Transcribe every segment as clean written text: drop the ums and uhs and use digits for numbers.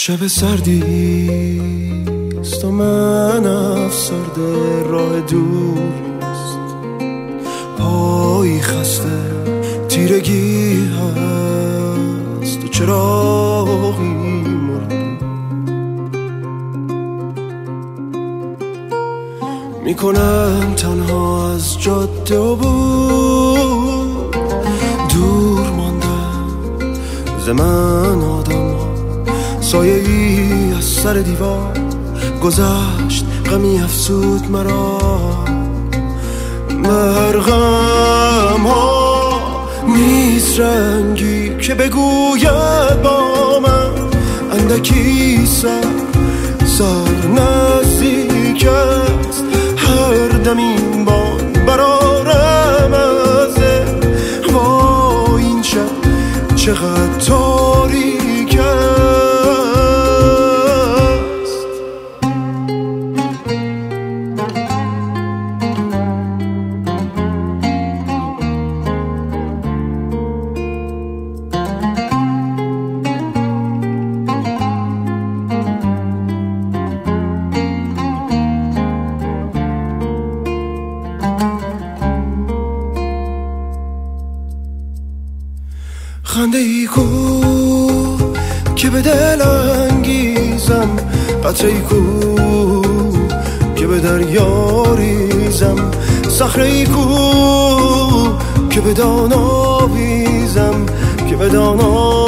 شب سردیست و من افسرده راه دور نیست، پایی خسته تیرگی هست و چراغی مرده میکنم تنها از جاده و بود دور ماندم ز من آدم ها، سایه ای از سر دیوار گذشت غمی افسود مرا، مرغم ها نیست رنگی که بگوید با من اندکی سر نزدیک است، هر دم این بان برارم ازه، وای این شب چقدر تاریک است. خنده ای کو که به دل انگیزم، قطره ای کو که به دریا ریزم، صخره ای کو که به دان آویزم، که به دان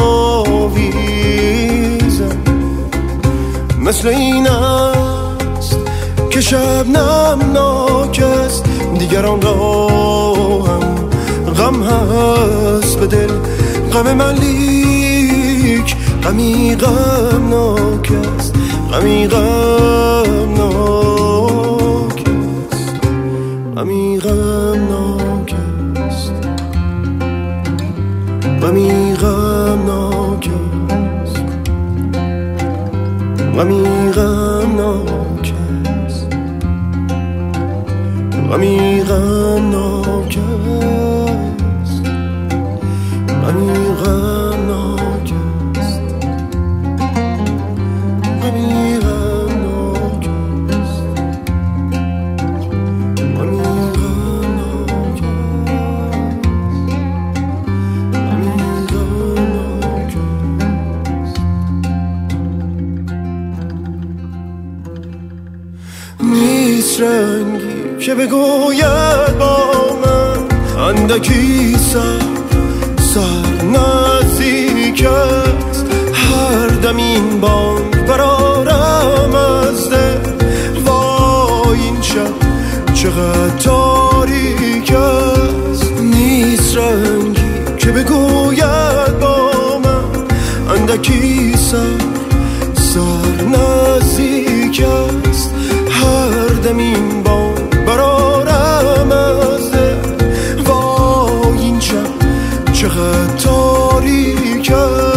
آویزم. مثل این است که شبنم ناک است، دیگران را هم غم هست به دل، غم من لیک غمی غمناک است، غمی غمناک است، غمی غمناک است، غمی غمناک است، غمی غمناک است، غمی غمناک است، غمی غمناک است، غمی غمناک است، غمی غمناک است، نیست رنگی که بگوید با من اندکی سر نزدیک است، هر دم این بانگ برارم از دل، وای این شب چقدر تاریک است. نیست رنگی که بگوید با من اندکی سر نزدیک است، هر دم این بانگ برارم از دل، وای این شب چقدر تاریک است.